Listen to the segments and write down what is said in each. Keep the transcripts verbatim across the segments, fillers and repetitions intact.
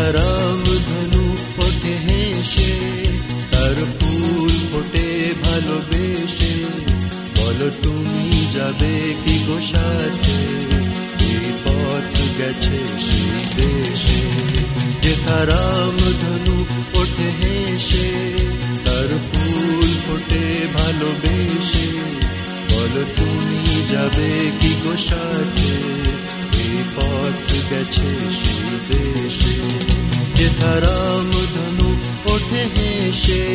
যেথা রামধনু ওঠে হেসে, তার ফুল ফোটে ভালোবেসে, বলো তুমি যাবে কি গো সাথে, এই পথ গেছে সেই দেশে। যেথা রামধনু ওঠে হেসে, তার ফুল ফোটে ভালোবেসে, বলো তুমি যাবে কি গো সাথে, এই পথ গেছে সেই দেশে। যেথা রামধনু ওঠে হেসে।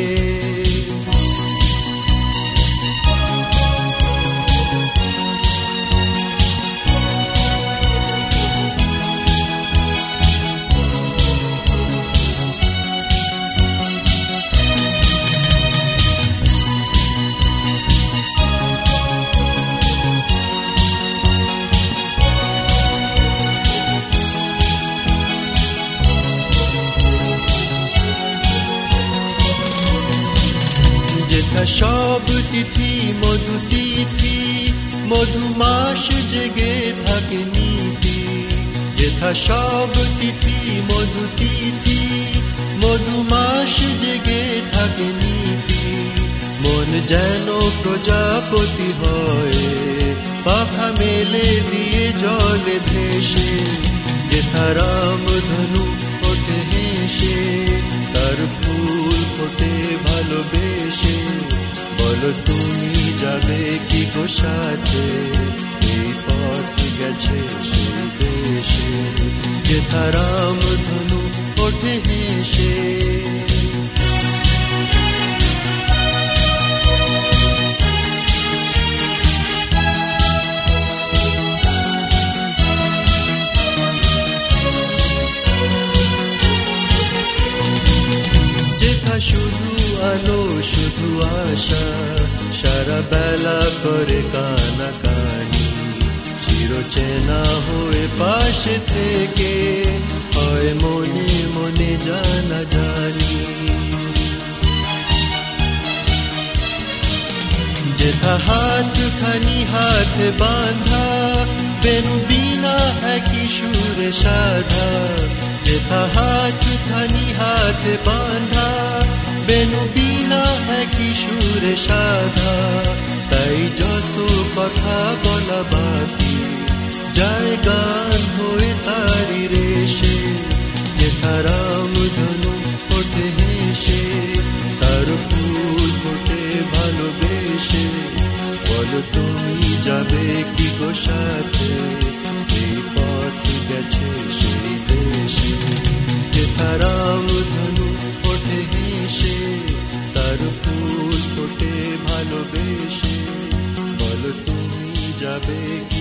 সব তিথি মধু তিথি, মধুমাস জেগে থাকে নীতি। যেথা সব তিথি মধু তিথি, মধুমাস জেগে থাকে নীতি। মন যেন প্রজাপতি হয়, পাখা মেলে দিয়ে জলে ভেসে। যেথা রামধনু ওঠে হেসে, তার ফুল ফোটে ভালোবেসে, বলো তুমি যাবে কি গো সাথে, এই পথ গেছে সেই দেশে। যেথা রামধনু ওঠে হেসে। শুধু আলো শুধু আশা, সারা বেলা করে কানাকানি, চিরচেনা হয়ে পাশে থেকে হয় মনে মনে জানা জানি। যেথা হাত খানি হাত বাঁধা, বেনু বিনা একই সুরে সাধা। যেথা হাত খানি হাত বাঁধা, বেনু বিনা একই সুরে সাধা। তাই যত কথা বলা বাকি, যায় গান হয়ে তারি রেশে। যেথা রামধনু ওঠে হেসে, তার ফুল ফোটে ভালোবেসে, বলো তুমি যাবে কি গো সাথে, এই পথ গেছে সেই দেশে। যেথা রামধনু ওঠে হেসে, তার ফুল ফোটে ভালোবেসে, বলো তুমি যাবে